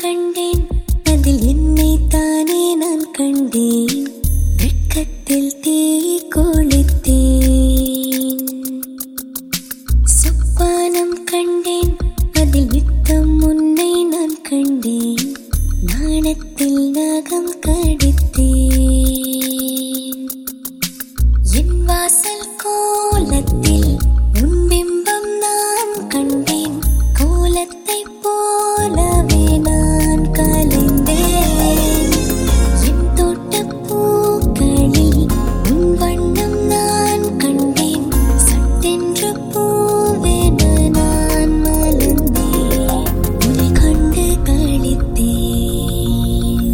கண்டேன், அதில் என்னை தானே நான் கண்டேன். வெட்கத்தில் தீ கொளுத்தேன். சொப்பானம் கண்டேன், அதில் நித்தம் உன்னை நான் கண்டேன். நாணத்தில் நகம் கடித்தேன். என் வாசல் கோலத்தில் உன் பிம்பம் நான் கண்டேன். கோலத்தை போலவே நான் கலைந்தேன். என் தோட்டப் பூக்களில் உன் வண்ணம் நான் கண்டேன். சட்டென்ற பூவென நான் மலர்ந்தேன். உன்னை கண்டு களித்தேன்.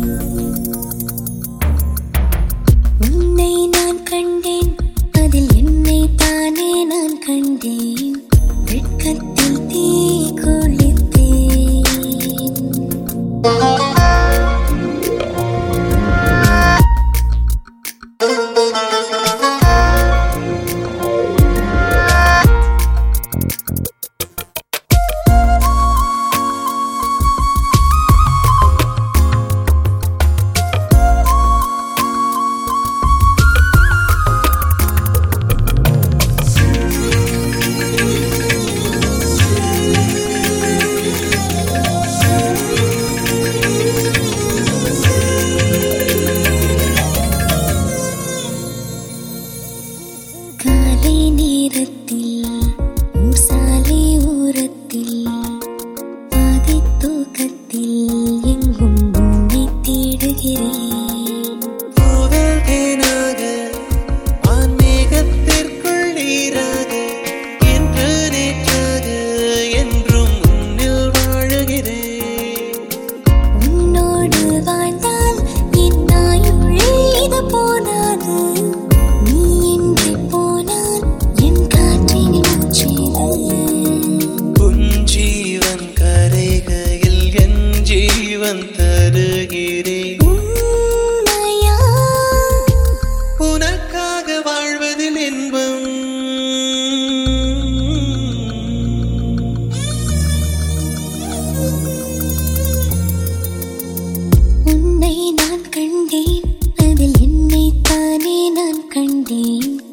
உன்னை நான் கண்டேன், அதில் என்னை தானே நான் கண்டேன். வெட்கத்தில் தீ கொளுத்தேன். காலை நேரத்தில் ஊர் சாலை ஓரத்தில் பாதை தூக்கத்தில் எங்கும் உன்னை தேடுகிறேன். முதல் தேனாக ஆன்மீகத்திற்குள் நீராக என்று நேற்றாக என்றும் உன்னில் வாழுகிறேன். உன்னோடு வாழ்ந்தால் என் ஆயுள் இது போதாது. நீ இன்றி போனால் என் காற்றின் மூச்சிது. உன் ஜீவன் கரைகையில் என் ஜீவன் தருகிறேன். உண்மையா உனக்காக வாழ்வதில் இன்பம். உன்னை நான் கண்டேன், அதில் என்னை தானே நான் கண்டேன்.